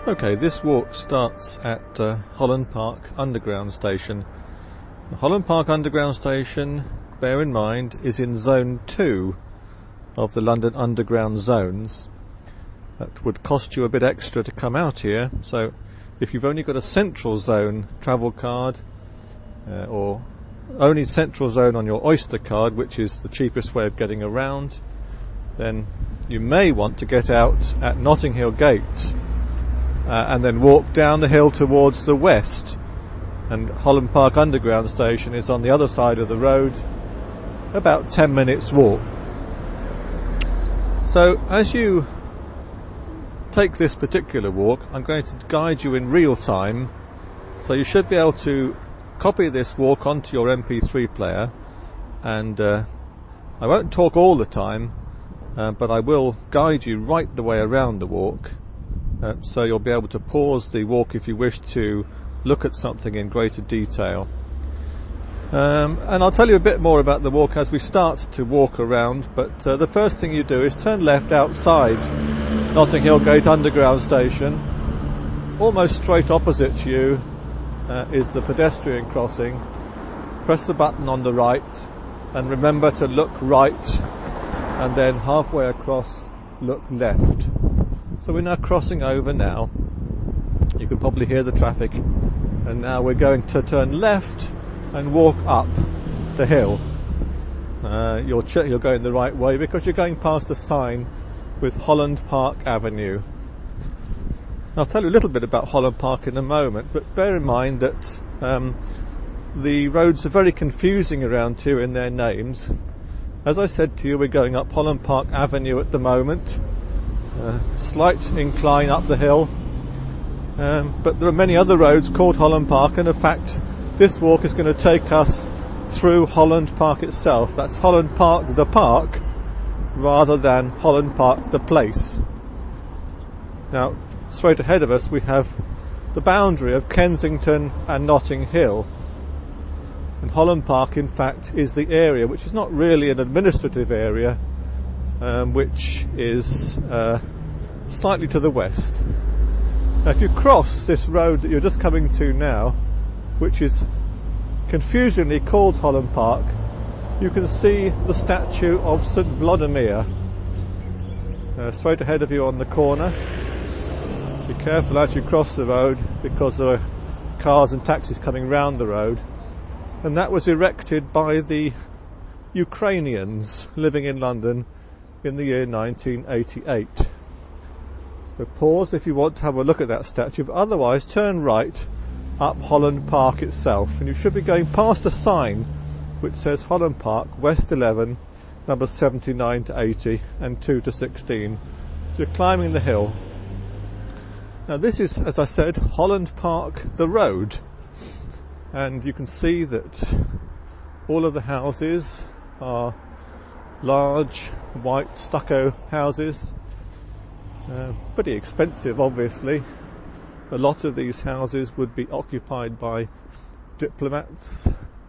Okay, this walk starts at Holland Park Underground Station. The Holland Park Underground Station, bear in mind, is in Zone 2 of the London Underground zones. That would cost you a bit extra to come out here, so if you've only got a Central Zone travel card or only Central Zone on your Oyster card, which is the cheapest way of getting around, then you may want to get out at Notting Hill Gate and then walk down the hill towards the west. And Holland Park Underground Station is on the other side of the road, about 10 minutes walk. So as you take this particular walk, I'm going to guide you in real time, so you should be able to copy this walk onto your MP3 player, and I won't talk all the time, but I will guide you right the way around the walk, so you'll be able to pause the walk if you wish to look at something in greater detail. And I'll tell you a bit more about the walk as we start to walk around, but the first thing you do is turn left outside Notting Hill Gate Underground Station. Almost straight opposite you is the pedestrian crossing. Press the button on the right and remember to look right, and then halfway across look left. So we're now crossing over now. You can probably hear the traffic, and now we're going to turn left and walk up the hill. You're going the right way because you're going past a sign with Holland Park Avenue. I'll tell you a little bit about Holland Park in a moment, but bear in mind that the roads are very confusing around here in their names. As I said to you, we're going up Holland Park Avenue at the moment. Slight incline up the hill, but there are many other roads called Holland Park, and in fact this walk is going to take us through Holland Park itself. That's Holland Park the park rather than Holland Park the place. Now straight ahead of us we have the boundary of Kensington and Notting Hill, and Holland Park in fact is the area which is not really an administrative area, which is slightly to the west. Now if you cross this road that you're just coming to now, which is confusingly called Holland Park, you can see the statue of St Vladimir straight ahead of you on the corner. Be careful as you cross the road because there are cars and taxis coming round the road, and that was erected by the Ukrainians living in London in the year 1988. So pause if you want to have a look at that statue, but otherwise turn right up Holland Park itself, and you should be going past a sign which says Holland Park West 11, numbers 79 to 80 and 2 to 16. So you're climbing the hill. Now this is, as I said, Holland Park the road, and you can see that all of the houses are large white stucco houses, pretty expensive obviously. A lot of these houses would be occupied by diplomats.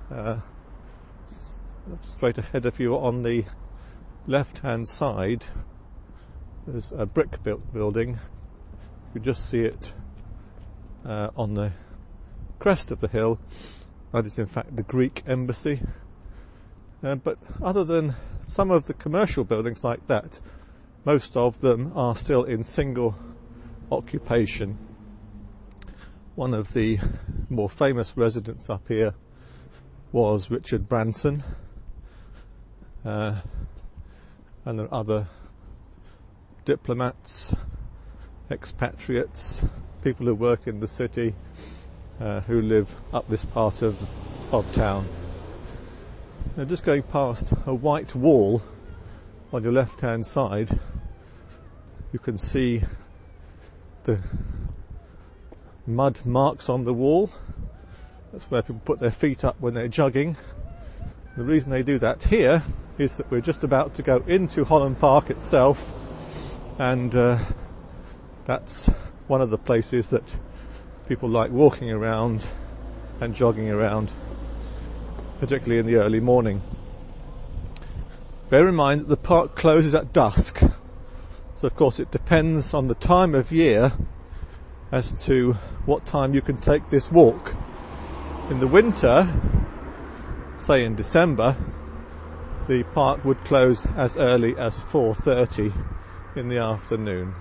Straight ahead of you on the left hand side there's a brick built building. You can just see it on the crest of the hill. That is in fact the Greek embassy. But other than some of the commercial buildings like that, most of them are still in single occupation. One of the more famous residents up here was Richard Branson, and there are other diplomats, expatriates, people who work in the city, who live up this part of town. Now just going past a white wall on your left hand side, you can see the mud marks on the wall. That's where people put their feet up when they're jogging. The reason they do that here is that we're just about to go into Holland Park itself, and that's one of the places that people like walking around and jogging around, particularly in the early morning. Bear in mind that the park closes at dusk, so of course it depends on the time of year as to what time you can take this walk. In the winter, say in December, the park would close as early as 4:30 in the afternoon.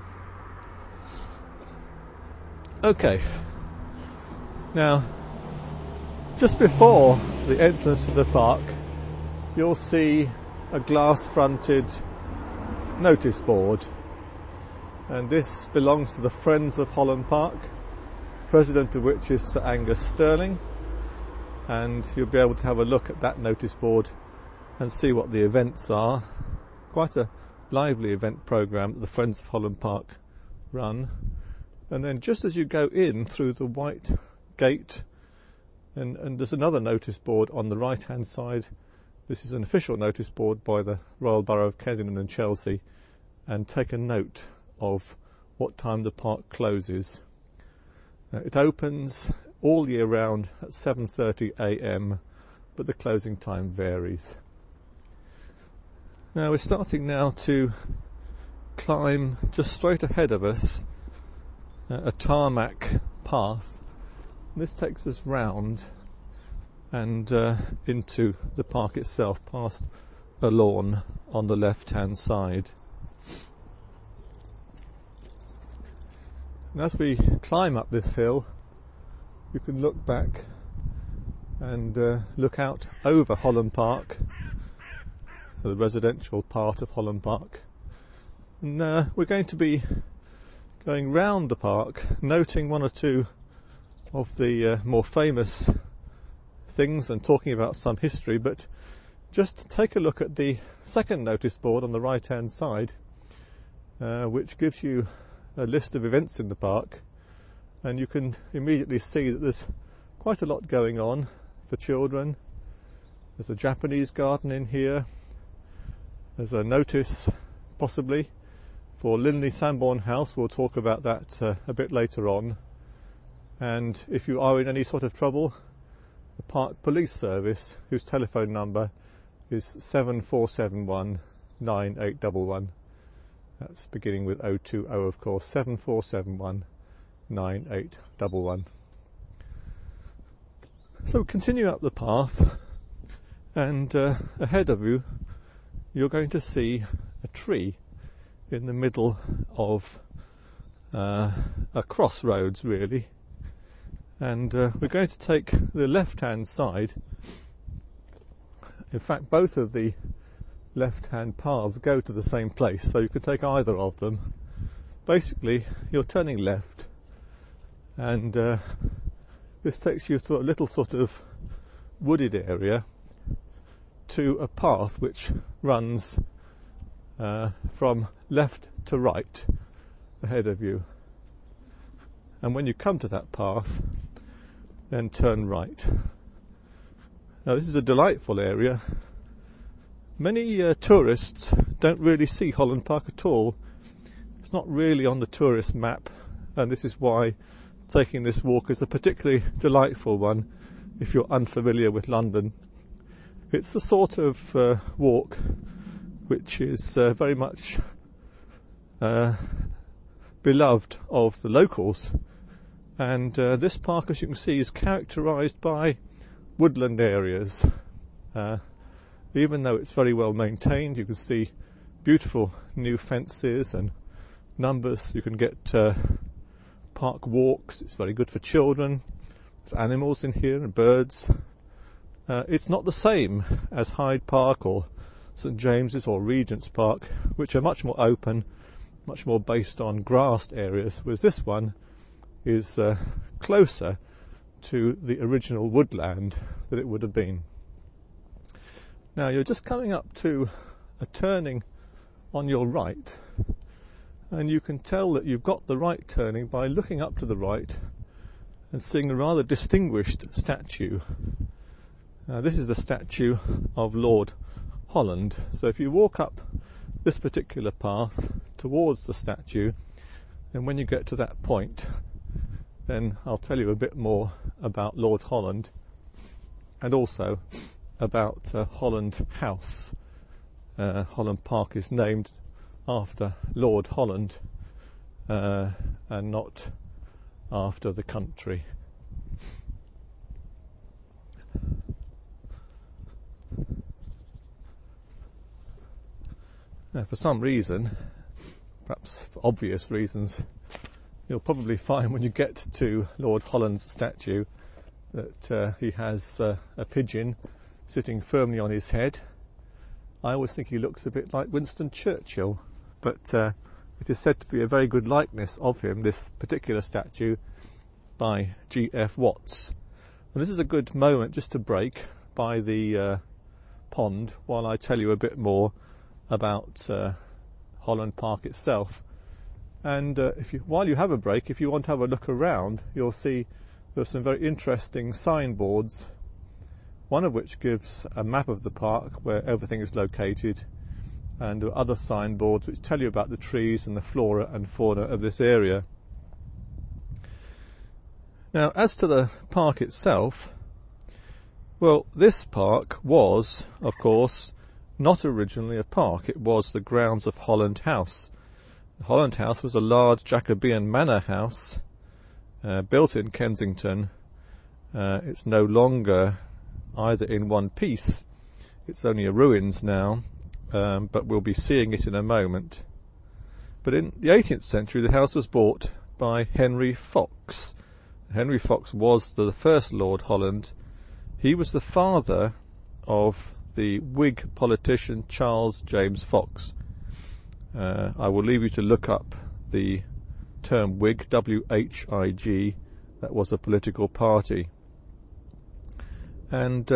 Okay, now just before the entrance to the park you'll see a glass-fronted notice board, and this belongs to the Friends of Holland Park, president of which is Sir Angus Stirling, and you'll be able to have a look at that notice board and see what the events are. Quite a lively event programme that the Friends of Holland Park run. And then just as you go in through the white gate, and there's another notice board on the right hand side. This is an official notice board by the Royal Borough of Kensington and Chelsea, and take a note of what time the park closes. It opens all year round at 7:30 a.m, but the closing time varies. Now we're starting now to climb just straight ahead of us a tarmac path. This takes us round and into the park itself, past a lawn on the left hand side. And as we climb up this hill, you can look back and look out over Holland Park, the residential part of Holland Park. And we're going to be going round the park, noting one or two of the more famous things and talking about some history, but just take a look at the second notice board on the right hand side, which gives you a list of events in the park, and you can immediately see that there's quite a lot going on for children. There's a Japanese garden in here. There's a notice possibly for Linley Sanborn House. We'll talk about that a bit later on. And if you are in any sort of trouble, the Park Police Service, whose telephone number is 7471 9811. That's beginning with 020, of course, 7471 9811. So continue up the path, and ahead of you you're going to see a tree in the middle of a crossroads, really, and we're going to take the left hand side. In fact, both of the left hand paths go to the same place, so you could take either of them. Basically you're turning left, and this takes you through a little sort of wooded area to a path which runs from left to right ahead of you. And when you come to that path, then turn right. Now this is a delightful area. Many tourists don't really see Holland Park at all. It's not really on the tourist map, and this is why taking this walk is a particularly delightful one if you're unfamiliar with London. It's the sort of walk which is very much beloved of the locals, and this park, as you can see, is characterised by woodland areas. Even though it's very well maintained, you can see beautiful new fences and numbers. You can get park walks. It's very good for children. There's animals in here and birds. It's not the same as Hyde Park or St James's or Regent's Park, which are much more open, much more based on grassed areas, whereas this one is closer to the original woodland that it would have been. Now you're just coming up to a turning on your right, and you can tell that you've got the right turning by looking up to the right and seeing a rather distinguished statue. This is the statue of Lord Holland. So if you walk up this particular path towards the statue, and when you get to that point, then I'll tell you a bit more about Lord Holland, and also about Holland House. Holland Park is named after Lord Holland, and not after the country. Now, for some reason, perhaps for obvious reasons, you'll probably find when you get to Lord Holland's statue that he has a pigeon sitting firmly on his head. I always think he looks a bit like Winston Churchill, but it is said to be a very good likeness of him, this particular statue, by G.F. Watts. And this is a good moment just to break by the pond while I tell you a bit more about Holland Park itself. And while you have a break, if you want to have a look around, you'll see there's some very interesting signboards, one of which gives a map of the park where everything is located, and other signboards which tell you about the trees and the flora and fauna of this area. Now, as to the park itself, well, this park was, of course, not originally a park. It was the grounds of Holland House. The Holland House was a large Jacobean manor house built in Kensington. It's no longer either in one piece. It's only a ruins now, but we'll be seeing it in a moment. But in the 18th century, the house was bought by Henry Fox. Henry Fox was the first Lord Holland. He was the father of the Whig politician Charles James Fox. I will leave you to look up the term Whig, W-H-I-G. That was a political party. And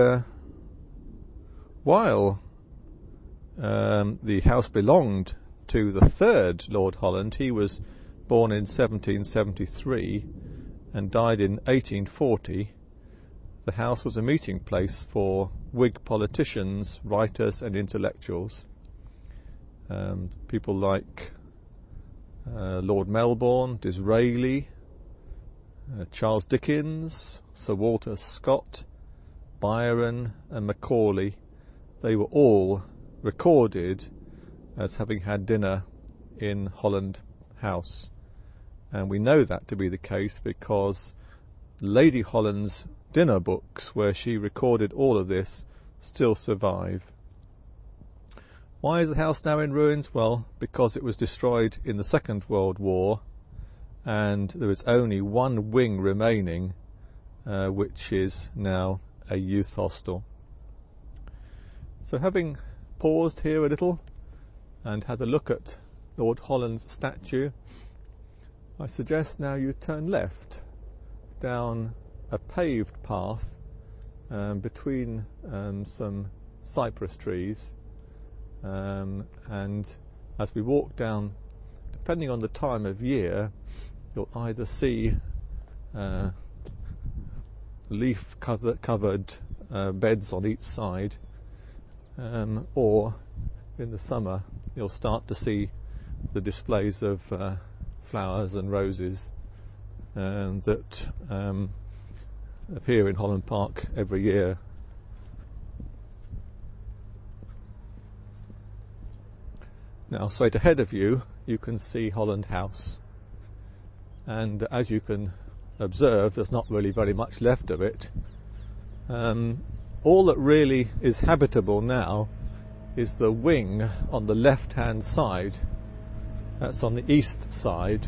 while the house belonged to the third Lord Holland, he was born in 1773 and died in 1840, the house was a meeting place for Whig politicians, writers and intellectuals. People like Lord Melbourne, Disraeli, Charles Dickens, Sir Walter Scott, Byron and Macaulay, they were all recorded as having had dinner in Holland House. And we know that to be the case because Lady Holland's dinner books, where she recorded all of this, still survive. Why is the house now in ruins? Well, because it was destroyed in the Second World War, and there is only one wing remaining, which is now a youth hostel. So having paused here a little and had a look at Lord Holland's statue, I suggest now you turn left down a paved path between some cypress trees, and as we walk down, depending on the time of year, you'll either see leaf covered beds on each side, or in the summer you'll start to see the displays of flowers and roses that appear in Holland Park every year. Now, straight ahead of you, you can see Holland House, and as you can observe, there's not really very much left of it. All that really is habitable now is the wing on the left-hand side. That's on the east side,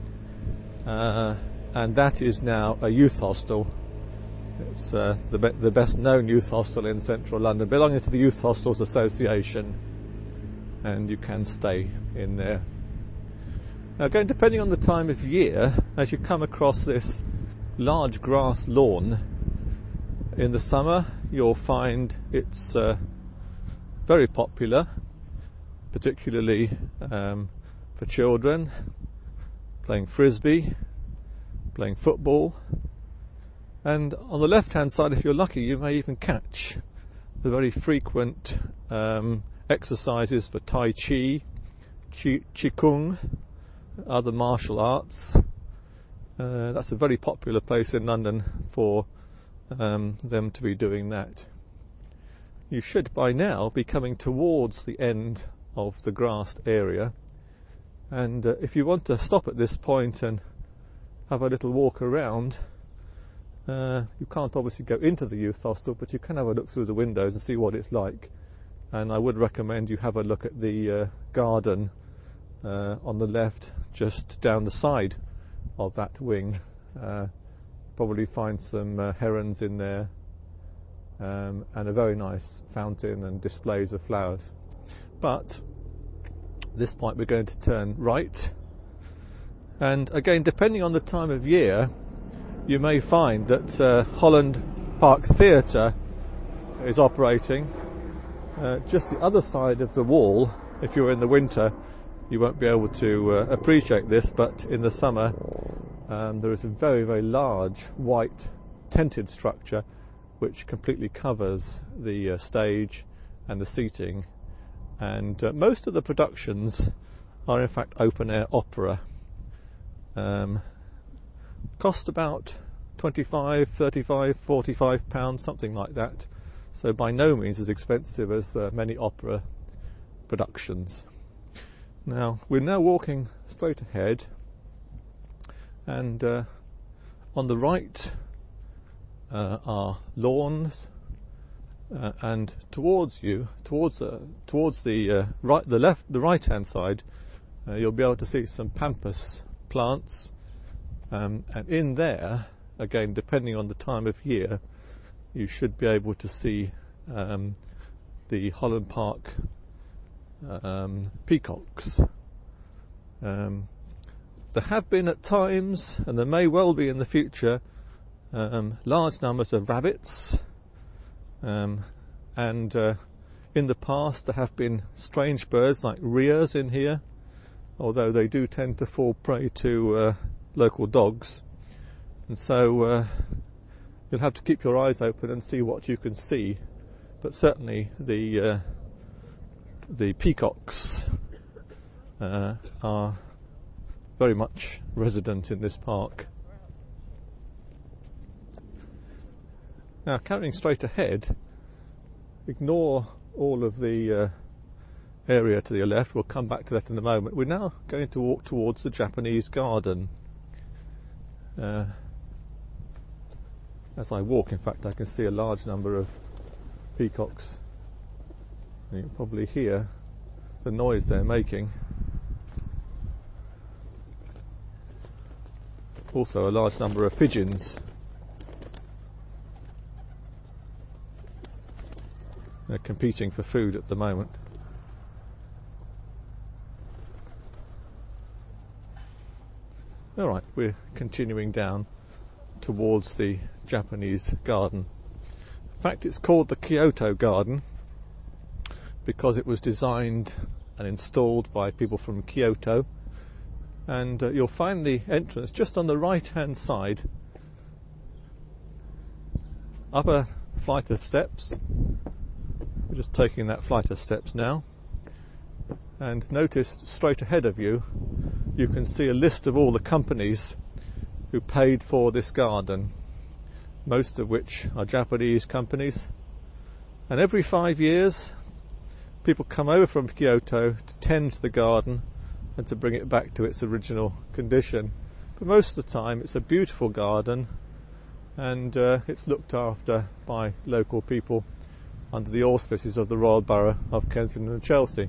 and that is now a youth hostel. It's the best known youth hostel in central London, belonging to the Youth Hostels Association, and you can stay in there. Now, again, depending on the time of year, as you come across this large grass lawn, in the summer you'll find it's very popular, particularly for children, playing frisbee, playing football, and on the left hand side, if you're lucky, you may even catch the very frequent exercises for Tai Chi, Qigong, other martial arts. That's a very popular place in London for them to be doing that. You should by now be coming towards the end of the grassed area, and if you want to stop at this point and have a little walk around. You can't obviously go into the youth hostel, but you can have a look through the windows and see what it's like. And I would recommend you have a look at the garden on the left, just down the side of that wing. Probably find some herons in there, and a very nice fountain and displays of flowers. But at this point we're going to turn right, and again, depending on the time of year, you may find that Holland Park Theatre is operating just the other side of the wall. If you're in the winter, you won't be able to appreciate this, but in the summer there is a very, very large white tented structure which completely covers the stage and the seating, and most of the productions are in fact open-air opera. Cost about £25, £35, £45, something like that, so by no means as expensive as many opera productions. Now, we're now walking straight ahead, and on the right are lawns, and towards you, towards the right-hand side, you'll be able to see some pampas plants, and in there, again, depending on the time of year, you should be able to see the Holland Park peacocks. There have been at times, and there may well be in the future, large numbers of rabbits, and in the past there have been strange birds like rheas in here, although they do tend to fall prey to local dogs, and so you'll have to keep your eyes open and see what you can see. But certainly the peacocks are very much resident in this park. Now, carrying straight ahead, ignore all of the area to your left. We'll come back to that in a moment. We're now going to walk towards the Japanese garden. As I walk, in fact, I can see a large number of peacocks. You can probably hear the noise they're making. Also a large number of pigeons. They're competing for food at the moment. Alright, we're continuing down towards the Japanese garden. In fact, it's called the Kyoto Garden because it was designed and installed by people from Kyoto, and you'll find the entrance just on the right hand side, up a flight of steps. We're just taking that flight of steps now, and notice straight ahead of you you can see a list of all the companies who paid for this garden, most of which are Japanese companies. And every 5 years people come over from Kyoto to tend the garden and to bring it back to its original condition. But most of the time it's a beautiful garden, and it's looked after by local people under the auspices of the Royal Borough of Kensington and Chelsea.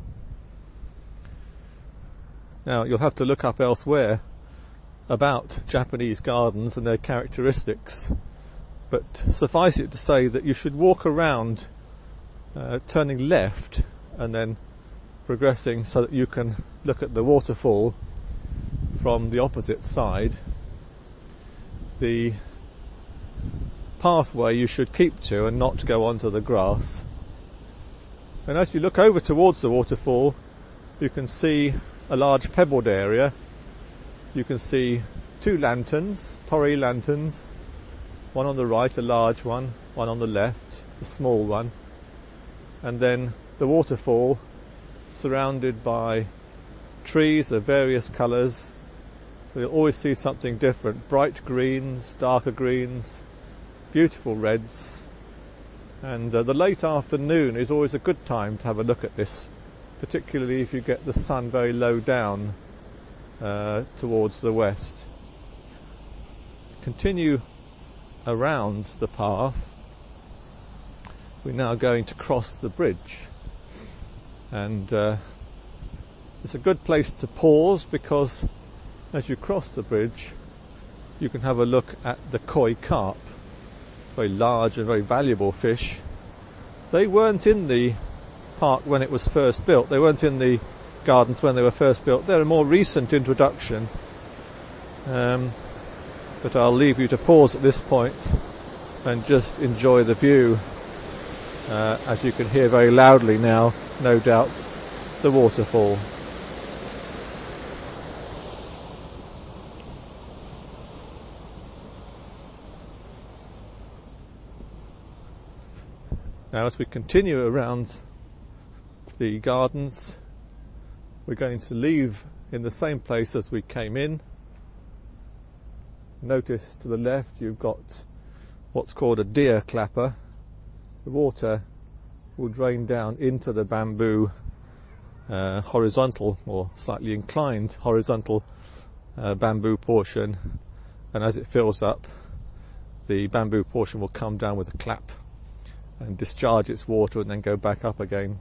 Now, you'll have to look up elsewhere about Japanese gardens and their characteristics, but suffice it to say that you should walk around turning left and then progressing so that you can look at the waterfall from the opposite side. The pathway you should keep to and not go onto the grass. And as you look over towards the waterfall, you can see a large pebbled area. You can see two lanterns, torii lanterns, one on the right, a large one on the left, a small one, and then the waterfall surrounded by trees of various colours, so you'll always see something different: bright greens, darker greens, beautiful reds, and the late afternoon is always a good time to have a look at this, particularly if you get the sun very low down towards the west. continue around the path, we're now going to cross the bridge, and it's a good place to pause, because as you cross the bridge you can have a look at the koi carp, very large and very valuable fish. They weren't in the park when it was first built, they weren't in the gardens when they were first built, they're a more recent introduction, but I'll leave you to pause at this point and just enjoy the view, as you can hear very loudly now, no doubt, the waterfall. Now, as we continue around the gardens, we're going to leave in the same place as we came in. Notice to the left you've got what's called a deer clapper. The water will drain down into the bamboo horizontal or slightly inclined horizontal bamboo portion, and as it fills up, the bamboo portion will come down with a clap and discharge its water and then go back up again.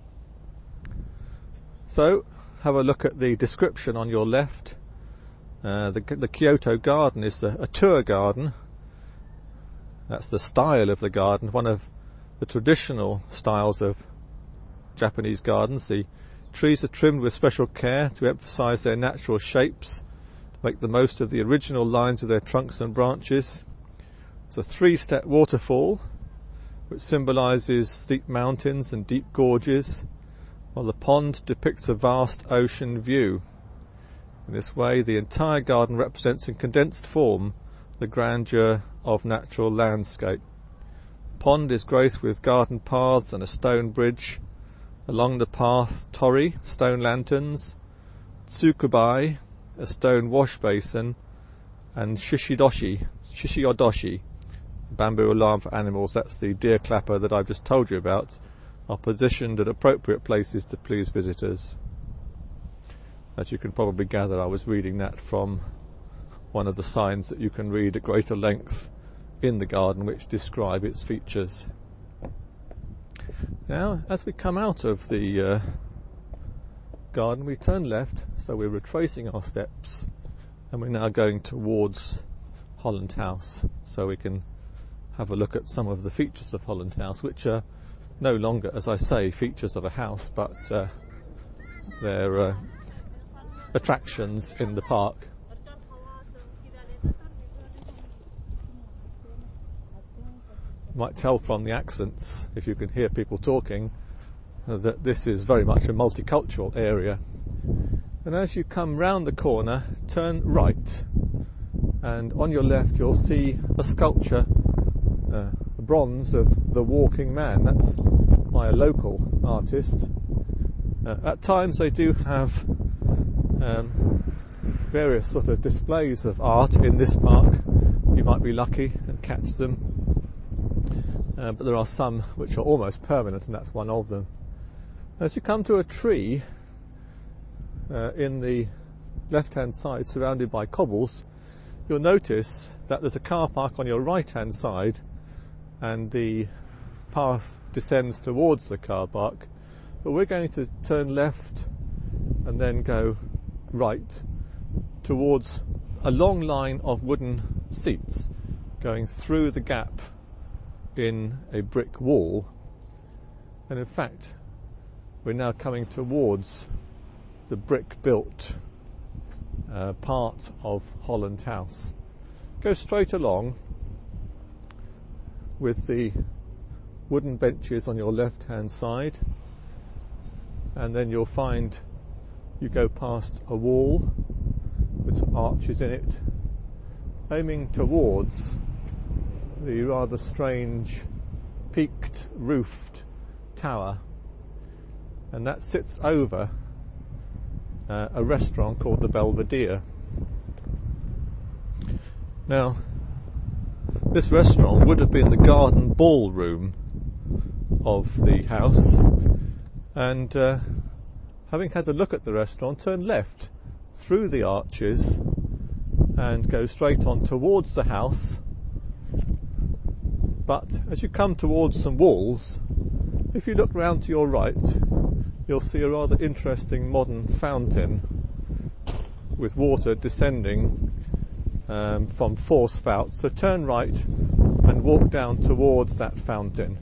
So have a look at the description on your left. The Kyoto garden is a tour garden. That's the style of the garden, one of the traditional styles of Japanese gardens. The trees are trimmed with special care to emphasize their natural shapes, to make the most of the original lines of their trunks and branches. It's a 3-step waterfall which symbolizes steep mountains and deep gorges, while the pond depicts a vast ocean view. In this way, the entire garden represents in condensed form the grandeur of natural landscape. The pond is graced with garden paths and a stone bridge. Along the path, torii, stone lanterns, tsukubai, a stone wash basin, and shishiodoshi, bamboo alarm for animals, that's the deer clapper that I've just told you about, are positioned at appropriate places to please visitors. As you can probably gather, I was reading that from one of the signs that you can read at greater length in the garden which describe its features. Now, as we come out of the garden, we turn left, so we're retracing our steps, and we're now going towards Holland House, so we can have a look at some of the features of Holland House, which are no longer, as I say, features of a house, but they're attractions in the park. You might tell from the accents, if you can hear people talking, that this is very much a multicultural area. And as you come round the corner, turn right, and on your left you'll see a sculpture, a bronze of the Walking Man. That's by a local artist. At times they do have various sort of displays of art in this park. You might be lucky and catch them, but there are some which are almost permanent, and that's one of them. As you come to a tree in the left hand side surrounded by cobbles, you'll notice that there's a car park on your right hand side, and the path descends towards the car park, but we're going to turn left and then go right towards a long line of wooden seats going through the gap in a brick wall, and in fact we're now coming towards the brick built part of Holland House. Go straight along with the wooden benches on your left hand side, and then you'll find you go past a wall with some arches in it, aiming towards the rather strange peaked roofed tower, and that sits over a restaurant called the Belvedere. Now, this restaurant would have been the garden ballroom of the house, and having had a look at the restaurant, turn left through the arches and go straight on towards the house. But as you come towards some walls, if you look round to your right, you'll see a rather interesting modern fountain with water descending from 4 spouts. So turn right and walk down towards that fountain.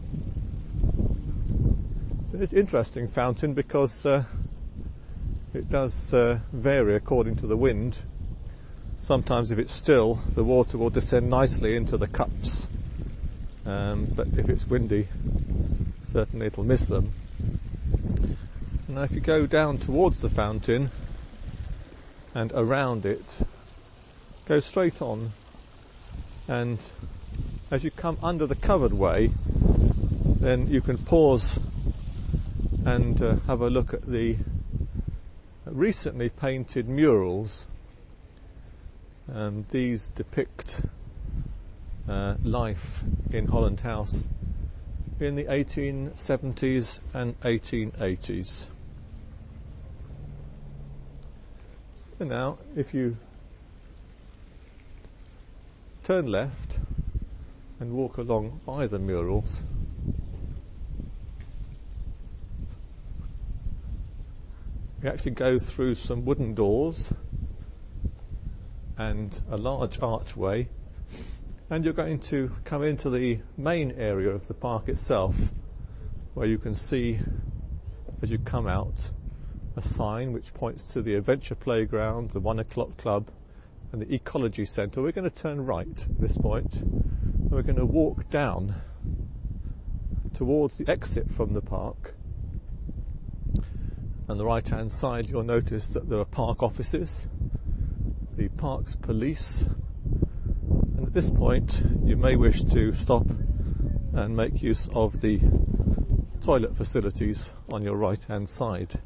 It's an interesting fountain because it does vary according to the wind. Sometimes if it's still, the water will descend nicely into the cups, but if it's windy, certainly it'll miss them. Now if you go down towards the fountain and around it, go straight on, and as you come under the covered way, then you can pause and have a look at the recently painted murals. These depict life in Holland House in the 1870s and 1880s. And now, if you turn left and walk along by the murals, you actually go through some wooden doors and a large archway, and you're going to come into the main area of the park itself, where you can see, as you come out, a sign which points to the Adventure Playground, the 1 o'clock club and the Ecology Centre. We're going to turn right at this point, and we're going to walk down towards the exit from the park. On the right hand side you'll notice that there are park offices, the park's police, and at this point you may wish to stop and make use of the toilet facilities on your right hand side.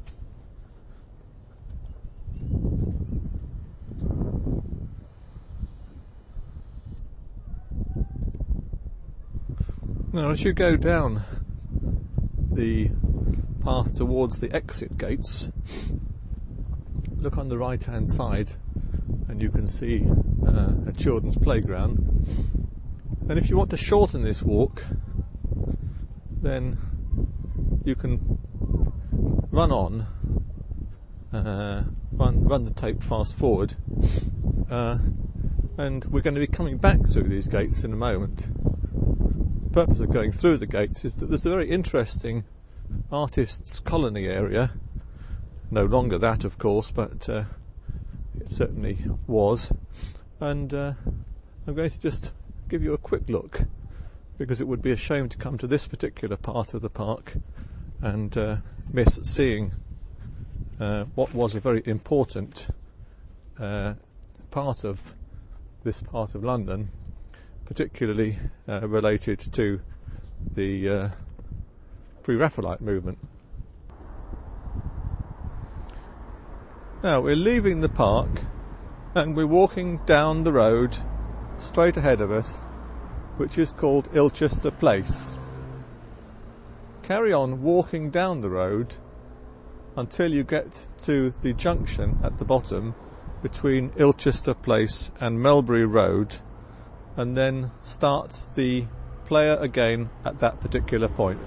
Now as you go down the path towards the exit gates, look on the right hand side and you can see a children's playground. And if you want to shorten this walk, then you can run on, run the tape fast forward, and we're going to be coming back through these gates in a moment. The purpose of going through the gates is that there's a very interesting artists' colony area. No longer that, of course, but it certainly was. And I'm going to just give you a quick look, because it would be a shame to come to this particular part of the park and miss seeing what was a very important part of this part of London, particularly related to the Pre-Raphaelite movement. Now we're leaving the park and we're walking down the road straight ahead of us, which is called Ilchester Place. Carry on walking down the road until you get to the junction at the bottom between Ilchester Place and Melbury Road, and then start the player again at that particular point.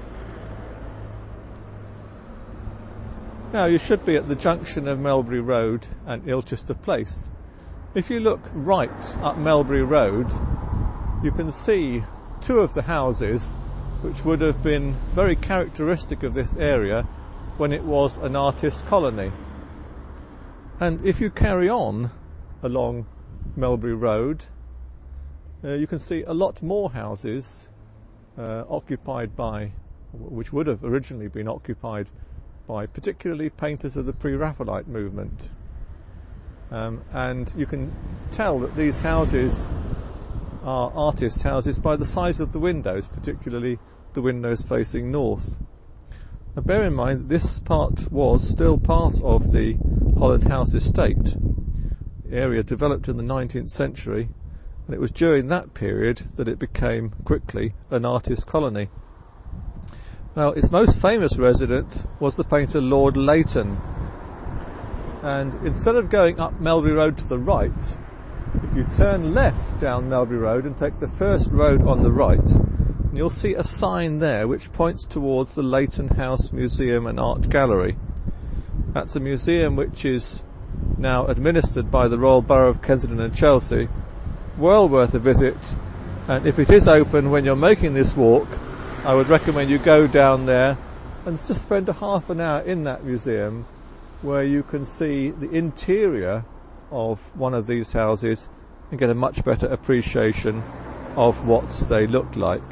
Now you should be at the junction of Melbury Road and Ilchester Place. If you look right up Melbury Road, you can see two of the houses which would have been very characteristic of this area when it was an artist colony. And if you carry on along Melbury Road, you can see a lot more houses occupied by, which would have originally been occupied by particularly painters of the Pre-Raphaelite movement. And you can tell that these houses are artists' houses by the size of the windows, particularly the windows facing north. Now bear in mind that this part was still part of the Holland House estate. The area developed in the 19th century, and it was during that period that it became quickly an artist colony. Now its most famous resident was the painter Lord Leighton, and instead of going up Melbury Road to the right, If you turn left down Melbury Road and take the first road on the right, you'll see a sign there which points towards the Leighton House Museum and Art Gallery. That's a museum which is now administered by the Royal Borough of Kensington and Chelsea. Well worth a visit, and if it is open when you're making this walk, I would recommend you go down there and just spend a half an hour in that museum where you can see the interior of one of these houses and get a much better appreciation of what they look like.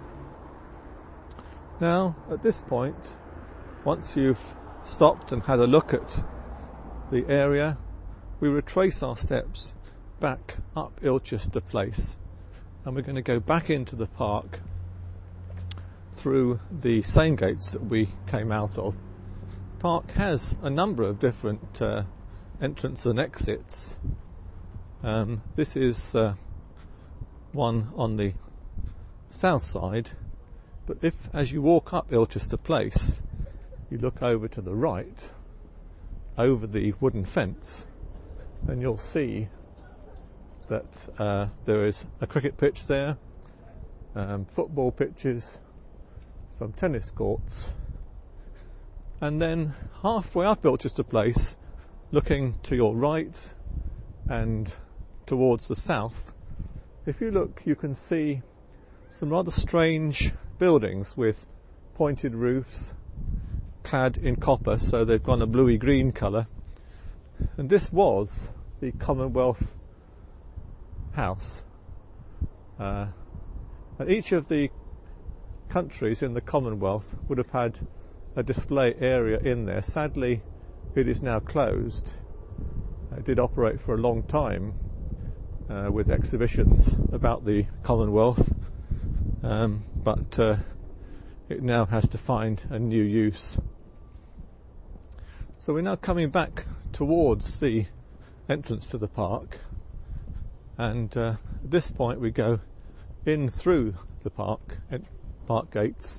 Now, at this point, once you've stopped and had a look at the area, we retrace our steps back up Ilchester Place, and we're going to go back into the park through the same gates that we came out of. The park has a number of different entrances and exits. This is one on the south side, but if, as you walk up Ilchester Place, you look over to the right, over the wooden fence, then you'll see that there is a cricket pitch there, football pitches, some tennis courts, and then halfway up Ilchester Place, looking to your right and towards the south, if you look, you can see some rather strange buildings with pointed roofs, clad in copper, so they've gone a bluey green colour. And this was the Commonwealth House. And each of the countries in the Commonwealth would have had a display area in there. Sadly, it is now closed. It did operate for a long time with exhibitions about the Commonwealth, but it now has to find a new use. So we're now coming back towards the entrance to the park, and at this point we go in through the park gates,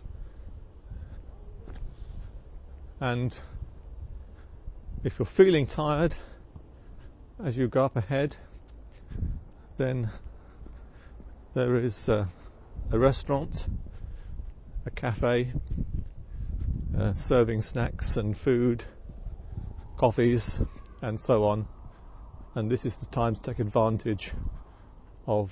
and if you're feeling tired as you go up ahead, then there is a restaurant, a cafe, serving snacks and food, coffees and so on, and this is the time to take advantage of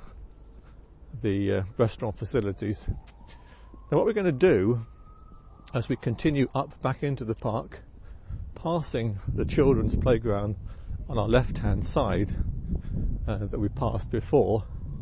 the restaurant facilities. Now what we're going to do as we continue up back into the park, passing the children's playground on our left hand side that we passed before,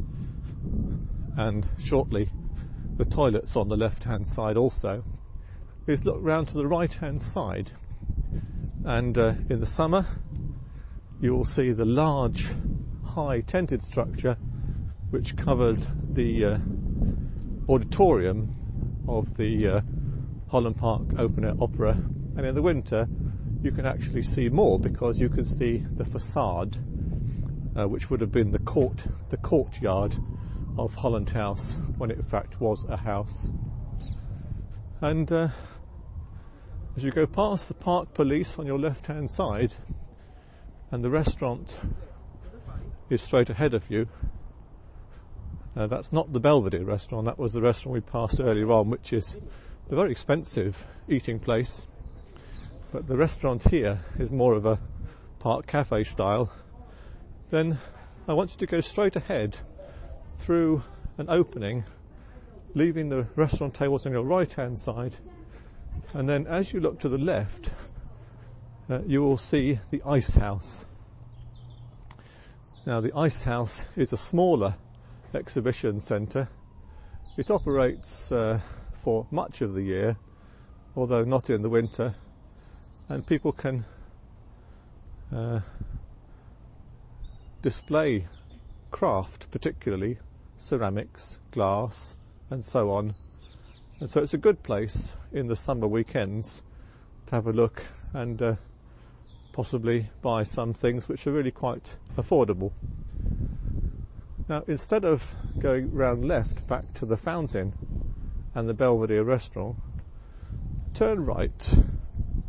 and shortly the toilets on the left hand side also, is look round to the right hand side, and in the summer you will see the large high tented structure which covered the auditorium of the Holland Park Open Air Opera, and in the winter you can actually see more because you can see the facade which would have been the courtyard of Holland House when it in fact was a house. And as you go past the park police on your left hand side, and the restaurant is straight ahead of you, that's not the Belvedere restaurant, that was the restaurant we passed earlier on, which is a very expensive eating place, but the restaurant here is more of a park cafe style. Then I want you to go straight ahead through an opening, leaving the restaurant tables on your right hand side, and then as you look to the left you will see the Ice House. Now the Ice House is a smaller exhibition centre. It operates for much of the year, although not in the winter, and people can display craft, particularly ceramics, glass and so on, and so it's a good place in the summer weekends to have a look and possibly buy some things which are really quite affordable. Now instead of going round left back to the fountain and the Belvedere restaurant, turn right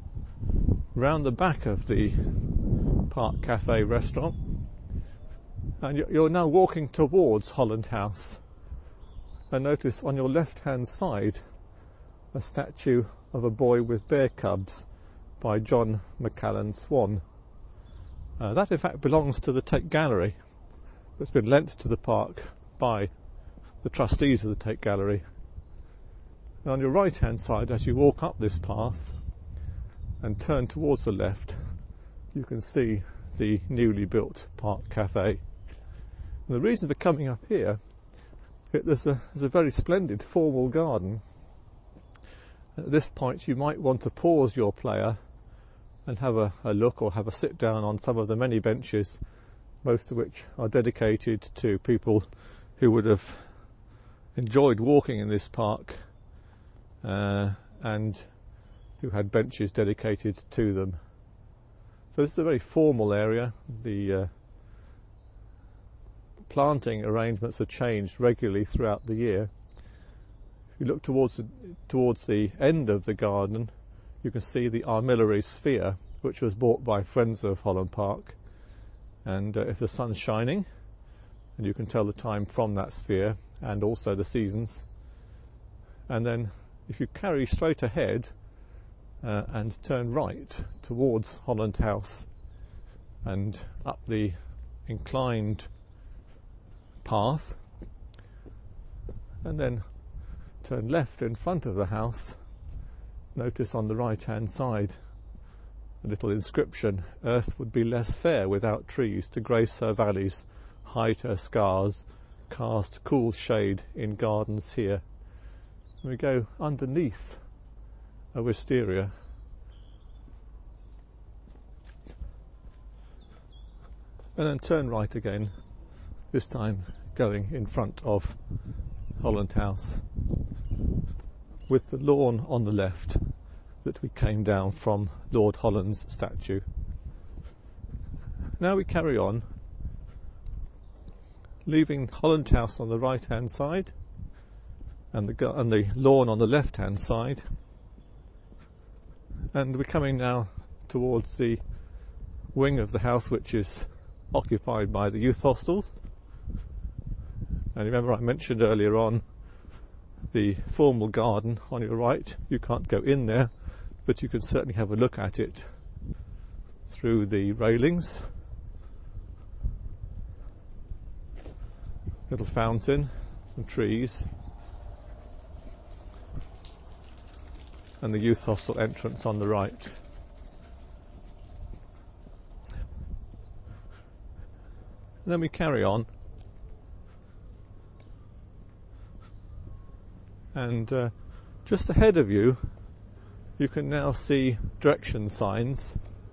round the back of the Park Cafe restaurant And you're now walking towards Holland House. And notice on your left-hand side a statue of a boy with bear cubs by John McCallan Swan. That in fact belongs to the Tate Gallery. It's been lent to the park by the trustees of the Tate Gallery. And on your right-hand side, as you walk up this path and turn towards the left, you can see the newly built Park Cafe. And the reason for coming up here, there's a very splendid formal garden. At this point you might want to pause your player and have a look or have a sit down on some of the many benches, most of which are dedicated to people who would have enjoyed walking in this park and who had benches dedicated to them. So this is a very formal area. The planting arrangements are changed regularly throughout the year. If you look towards the end of the garden, you can see the armillary sphere, which was bought by Friends of Holland Park. And if the sun's shining, and you can tell the time from that sphere and also the seasons. And then if you carry straight ahead and turn right towards Holland House and up the inclined path, and then turn left in front of the house, notice on the right hand side a little inscription: "Earth would be less fair without trees to grace her valleys, hide her scars, cast cool shade in gardens here." And we go underneath a wisteria, and then turn right again, this time going in front of Holland House, with the lawn on the left that we came down from Lord Holland's statue. Now we carry on, leaving Holland House on the right hand side and the lawn on the left hand side, and we're coming now towards the wing of the house which is occupied by the youth hostels. And remember, I mentioned earlier on the formal garden on your right. You can't go in there, but you can certainly have a look at it through the railings. Little fountain, some trees, and the youth hostel entrance on the right. And then we carry on, and just ahead of you you can now see direction signs,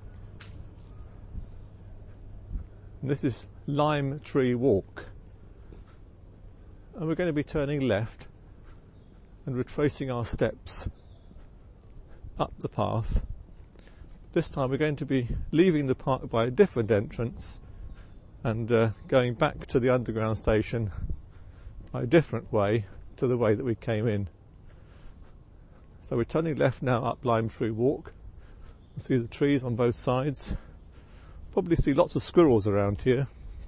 and this is Lime Tree Walk, and we're going to be turning left and retracing our steps up the path. This time we're going to be leaving the park by a different entrance and going back to the underground station by a different way to the way that we came in. So we're turning left now up Lime Tree Walk. You see the trees on both sides. Probably see lots of squirrels around here.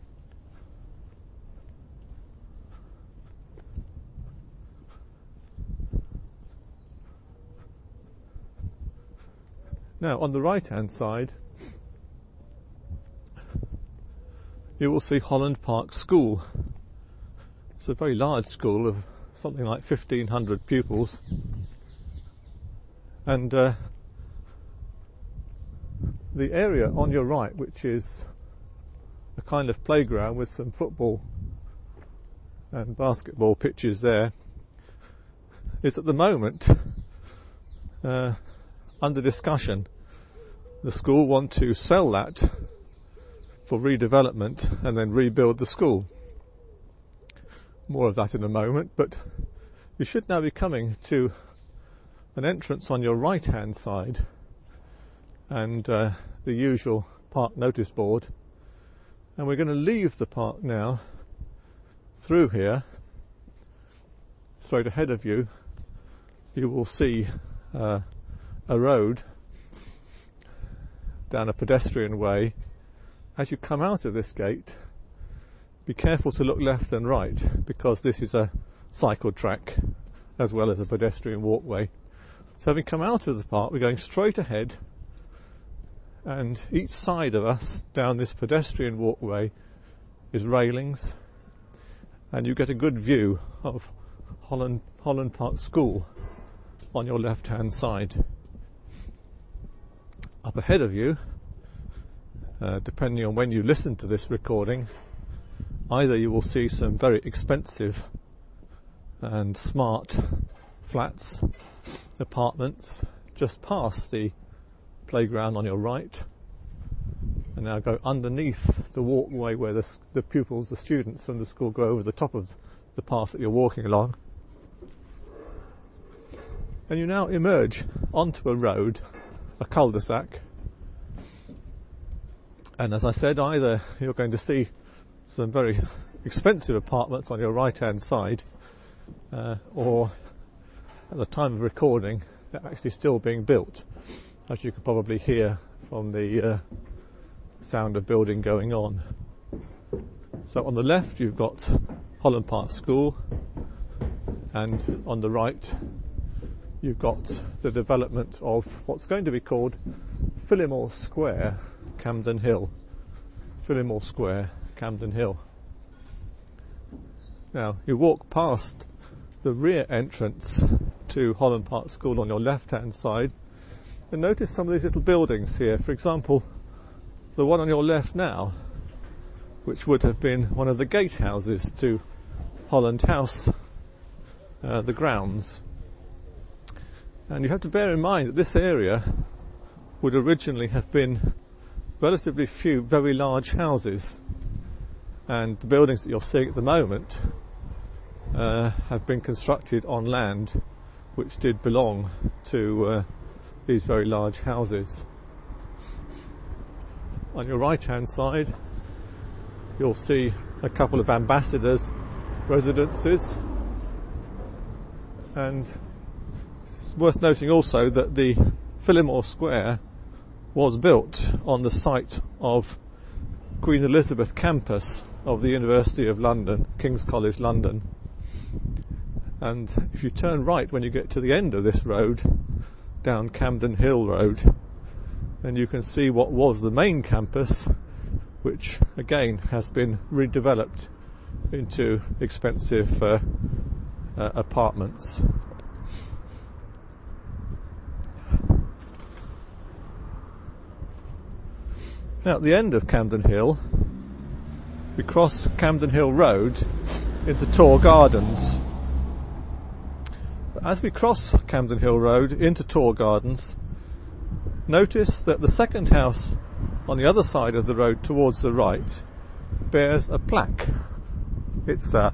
Now on the right hand side you will see Holland Park School. It's a very large school of something like 1,500 pupils, and the area on your right, which is a kind of playground with some football and basketball pitches there, is at the moment under discussion. The school want to sell that for redevelopment and then rebuild the school. More of that in a moment, but you should now be coming to an entrance on your right hand side and the usual park notice board, and we're going to leave the park now through here. Straight ahead of you you will see a road down a pedestrian way. As you come out of this gate be careful to look left and right, because this is a cycle track as well as a pedestrian walkway. So having come out of the park, we're going straight ahead, and each side of us down this pedestrian walkway is railings, and you get a good view of Holland Park School on your left hand side. Up ahead of you, depending on when you listen to this recording, either you will see some very expensive and smart flats, apartments just past the playground on your right, and now go underneath the walkway where the pupils, the students from the school, go over the top of the path that you're walking along. And you now emerge onto a road, a cul-de-sac, and as I said, either you're going to see some very expensive apartments on your right hand side, or at the time of recording they're actually still being built, as you can probably hear from the sound of building going on. So on the left you've got Holland Park School, and on the right you've got the development of what's going to be called Phillimore Square, Camden Hill. Phillimore Square, Camden Hill. Now you walk past the rear entrance to Holland Park School on your left hand side, and notice some of these little buildings here. For example, the one on your left now, which would have been one of the gatehouses to Holland House, the grounds. And you have to bear in mind that this area would originally have been relatively few very large houses, and the buildings that you're seeing at the moment have been constructed on land which did belong to these very large houses. On your right hand side you'll see a couple of ambassadors' residences, and it's worth noting also that the Phillimore Square was built on the site of Queen Elizabeth campus of the University of London, King's College London. And if you turn right when you get to the end of this road, down Camden Hill Road, then you can see what was the main campus, which again has been redeveloped into expensive apartments. Now at the end of Camden Hill, we cross Camden Hill Road into Tor Gardens. But as we cross Camden Hill Road into Tor Gardens, notice that the second house on the other side of the road towards the right bears a plaque. It's a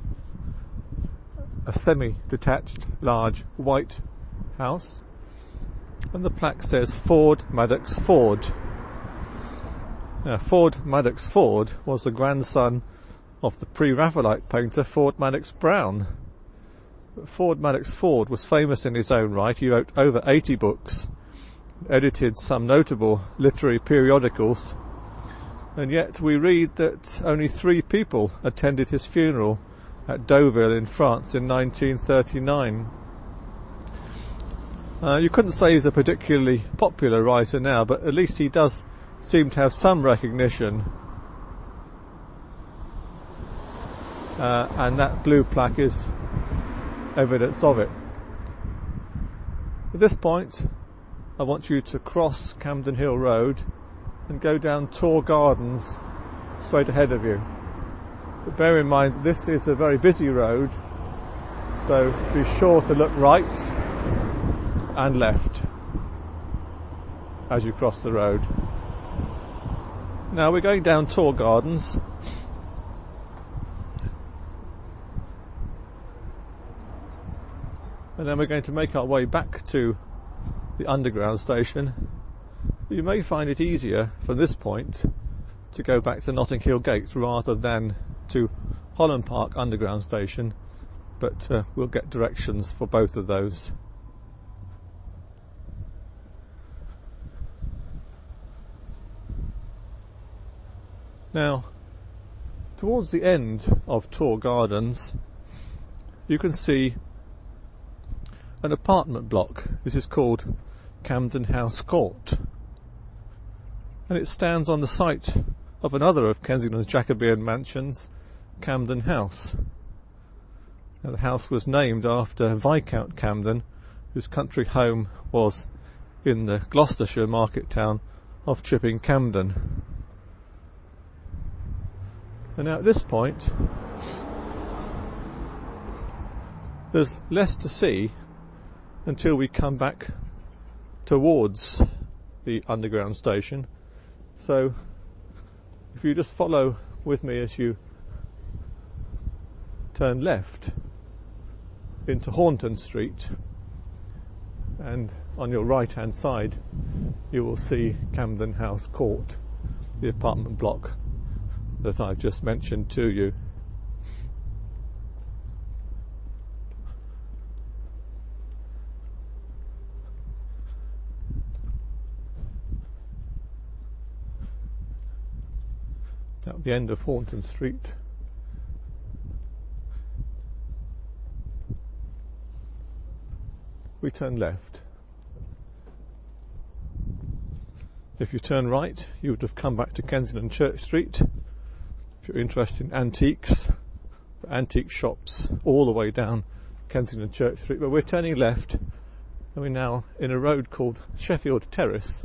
semi-detached large white house, and the plaque says Ford Madox Ford. Now, Ford Madox Ford was the grandson of the pre-Raphaelite painter Ford Madox Brown. But Ford Madox Ford was famous in his own right. He wrote over 80 books, edited some notable literary periodicals, and yet we read that only 3 people attended his funeral at Deauville in France in 1939. You couldn't say he's a particularly popular writer now, but at least he does seem to have some recognition, and that blue plaque is evidence of it. At this point I want you to cross Camden Hill Road and go down Tor Gardens straight ahead of you. But bear in mind this is a very busy road, so be sure to look right and left as you cross the road. Now we're going down Tor Gardens, and then we're going to make our way back to the underground station. You may find it easier from this point to go back to Notting Hill Gate rather than to Holland Park underground station, but we'll get directions for both of those. Now, Towards the end of Tor Gardens, you can see an apartment block. This is called Camden House Court, and it stands on the site of another of Kensington's Jacobean mansions, Camden House. Now, the house was named after Viscount Camden, whose country home was in the Gloucestershire market town of Chipping Campden. And now at this point, there's less to see until we come back towards the underground station. So if you just follow with me as you turn left into Hornton Street, and on your right hand side you will see Camden House Court, the apartment block that I've just mentioned to you. At the end of Hornton Street, we turn left. If you turn right, you would have come back to Kensington Church Street. If you're interested in antiques, antique shops all the way down Kensington Church Street. But we're turning left, and we're now in a road called Sheffield Terrace.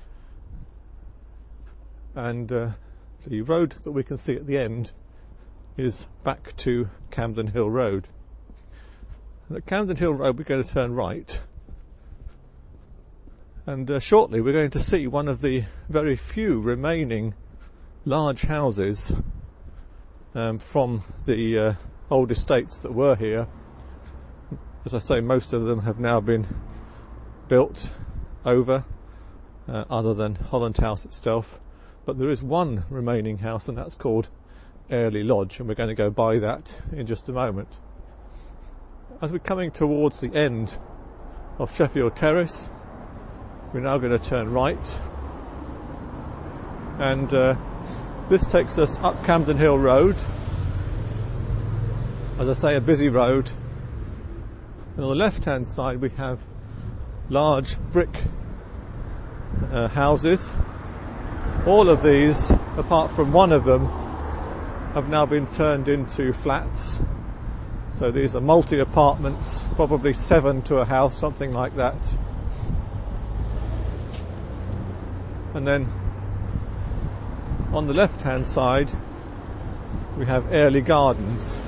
And the road that we can see at the end is back to Camden Hill Road. And at Camden Hill Road we're going to turn right, and shortly we're going to see one of the very few remaining large houses from the old estates that were here. As I say, most of them have now been built over, other than Holland House itself. But there is one remaining house, and that's called Airlie Lodge, and we're going to go by that in just a moment. As we're coming towards the end of Sheffield Terrace, we're now going to turn right, and this takes us up Camden Hill Road. As I say, a busy road. And on the left hand side we have large brick houses. All of these, apart from one of them, have now been turned into flats. So these are multi-apartments, probably 7 to a house, something like that. And then on the left hand side we have Airlie Gardens.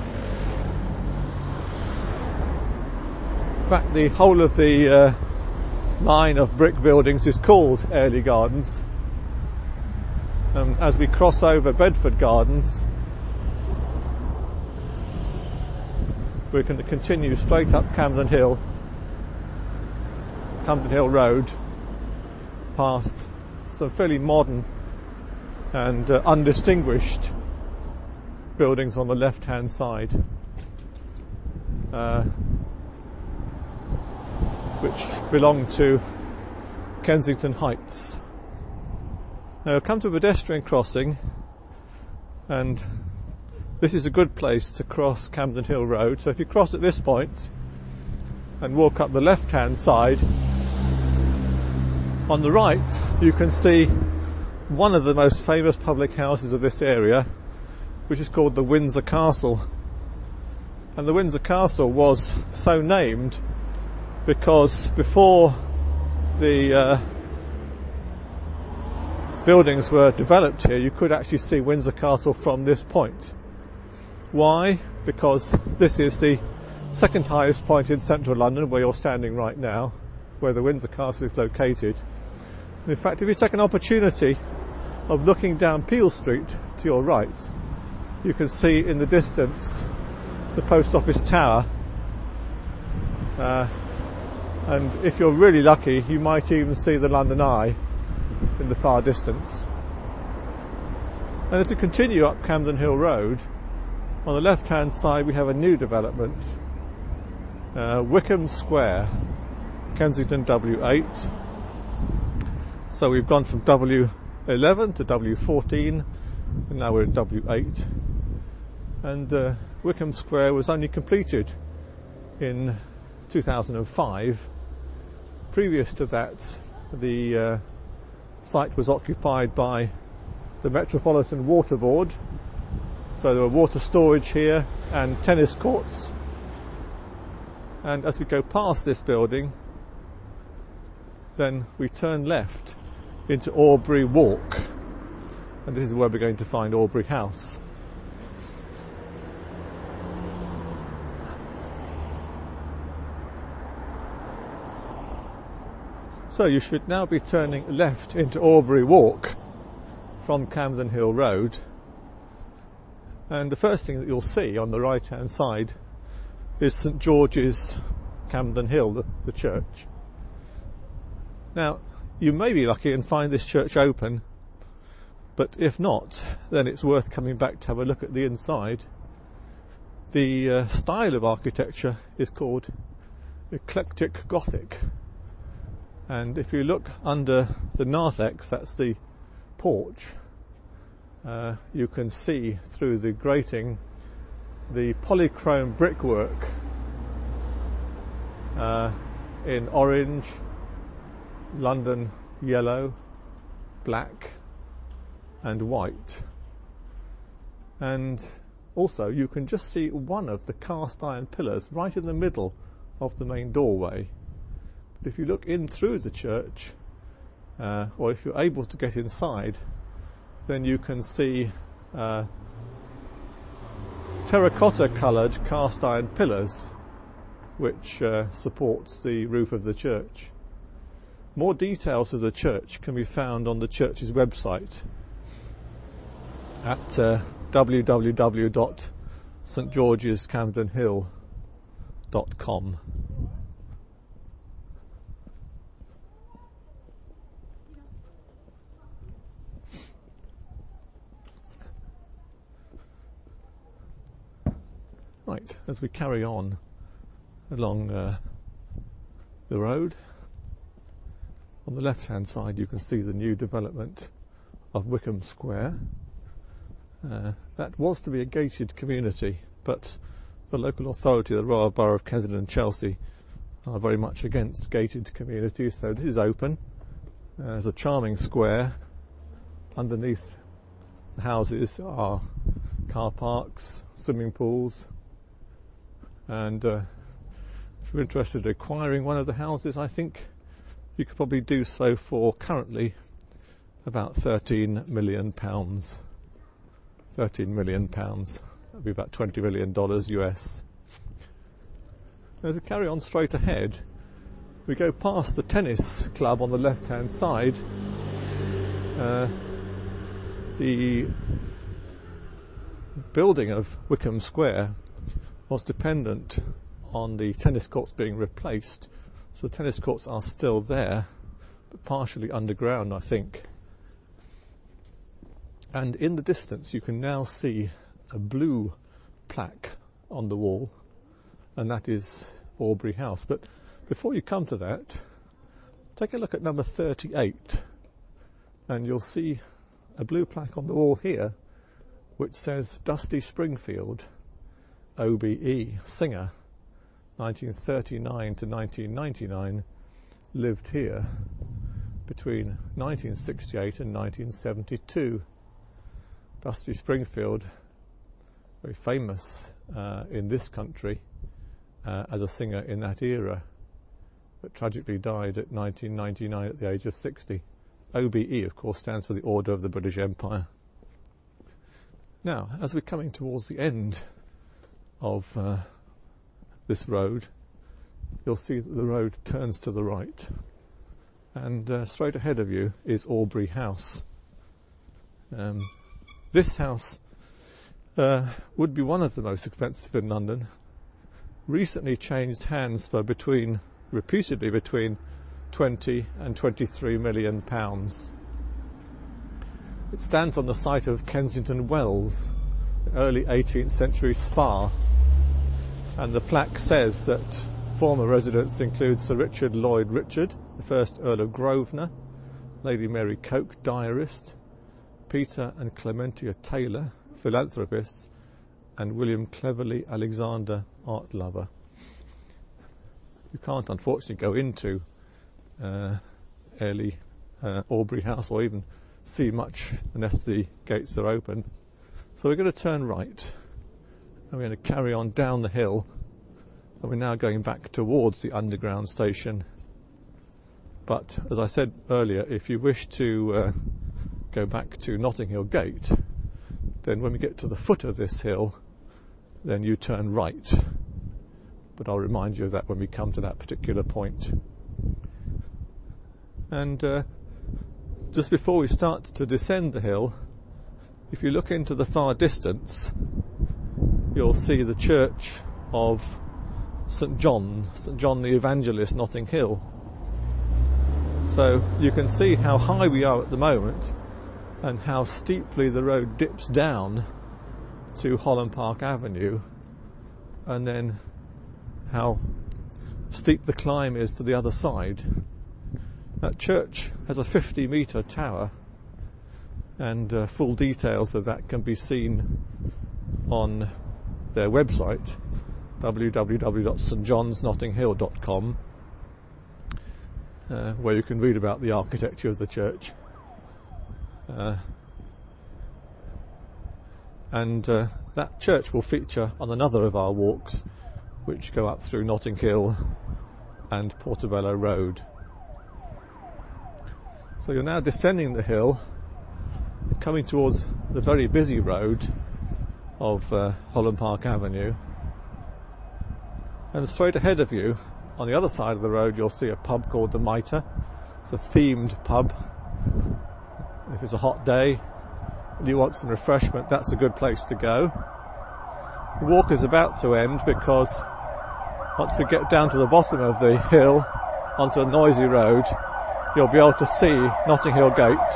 In fact, the whole of the line of brick buildings is called Airlie Gardens. As we cross over Bedford Gardens, we're going to continue straight up Camden Hill Road, past some fairly modern and undistinguished buildings on the left hand side, which belong to Kensington Heights. Now, come to a pedestrian crossing, and this is a good place to cross Camden Hill Road. So if you cross at this point and walk up the left hand side, on the right you can see one of the most famous public houses of this area, which is called the Windsor Castle. And the Windsor Castle was so named because before the buildings were developed here, you could actually see Windsor Castle from this point. Why? Because this is the second highest point in central London, where you're standing right now, where the Windsor Castle is located. And in fact, if you take an opportunity of looking down Peel Street to your right, you can see in the distance the post office tower, and if you're really lucky you might even see the London Eye in the far distance. And as we continue up Camden Hill Road, on the left hand side we have a new development, Wickham Square, Kensington W8. So we've gone from W11 to W14, and now we're in W8. and Wickham Square was only completed in 2005. Previous to that, the site was occupied by the Metropolitan Water Board, so there were water storage here and tennis courts. And as we go past this building, then we turn left into Aubrey Walk, and this is where we're going to find Aubrey House. So you should now be turning left into Aubrey Walk from Camden Hill Road, and the first thing that you'll see on the right hand side is St George's, Camden Hill, the church. Now, you may be lucky and find this church open, but if not, then it's worth coming back to have a look at the inside. The style of architecture is called Eclectic Gothic, and if you look under the narthex, that's the porch, you can see through the grating the polychrome brickwork in orange, London yellow, black and white, and also you can just see one of the cast iron pillars right in the middle of the main doorway. But if you look in through the church, or if you're able to get inside, then you can see terracotta coloured cast iron pillars which supports the roof of the church. More details of the church can be found on the church's website at www.stgeorgescamdenhill.com. Right, as we carry on along the road, on the left hand side you can see the new development of Wickham Square. That was to be a gated community, but the local authority, the Royal Borough of Kensington and Chelsea, are very much against gated communities, so this is open. There's a charming square. Underneath the houses are car parks, swimming pools, and if you're interested in acquiring one of the houses, I think you could probably do so for currently about £13 million. £13 million. That'd be about $20 million US. As we carry on straight ahead, we go past the tennis club on the left hand side. The building of Wickham Square was dependent on the tennis courts being replaced, so the tennis courts are still there, but partially underground, I think. And in the distance you can now see a blue plaque on the wall, and that is Aubrey House. But before you come to that, take a look at number 38, and you'll see a blue plaque on the wall here which says Dusty Springfield, OBE, singer, 1939 to 1999, lived here between 1968 and 1972. Dusty Springfield, very famous in this country as a singer in that era, but tragically died at 1999 at the age of 60. OBE, of course, stands for the Order of the British Empire. Now, as we're coming towards the end of this road, you'll see that the road turns to the right, and straight ahead of you is Aubrey House. This house would be one of the most expensive in London. Recently changed hands for reputedly between 20 and 23 million pounds. It stands on the site of Kensington Wells, an early 18th century spa, and the plaque says that former residents include Sir Richard Lloyd Richard, the first Earl of Grosvenor, Lady Mary Coke, diarist, Peter and Clementia Taylor, philanthropists, and William Cleverley Alexander Art Lover. You can't unfortunately go into Airlie Aubrey House or even see much unless the gates are open. So we're going to turn right and we're going to carry on down the hill, and we're now going back towards the underground station. But as I said earlier, if you wish to go back to Notting Hill Gate, then when we get to the foot of this hill, then you turn right. But I'll remind you of that when we come to that particular point. And just before we start to descend the hill, if you look into the far distance, you'll see the church of St. John the Evangelist, Notting Hill. So you can see how high we are at the moment and how steeply the road dips down to Holland Park Avenue, and then how steep the climb is to the other side. That church has a 50-metre tower, and full details of that can be seen on their website, www.stjohnsnottinghill.com, where you can read about the architecture of the church. And that church will feature on another of our walks, which go up through Notting Hill and Portobello Road. So you're now descending the hill, coming towards the very busy road of Holland Park Avenue, and straight ahead of you on the other side of the road you'll see a pub called the Mitre. It's a themed pub. If it's a hot day and you want some refreshment, that's a good place to go. The walk is about to end because once we get down to the bottom of the hill onto a noisy road, you'll be able to see Notting Hill Gate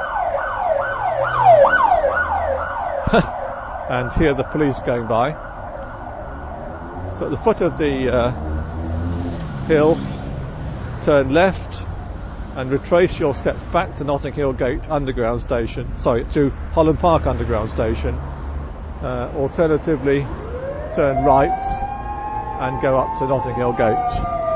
and hear the police going by. So at the foot of the hill, turn left and retrace your steps back to Notting Hill Gate underground station, to Holland Park underground station. Alternatively, turn right and go up to Notting Hill Gate.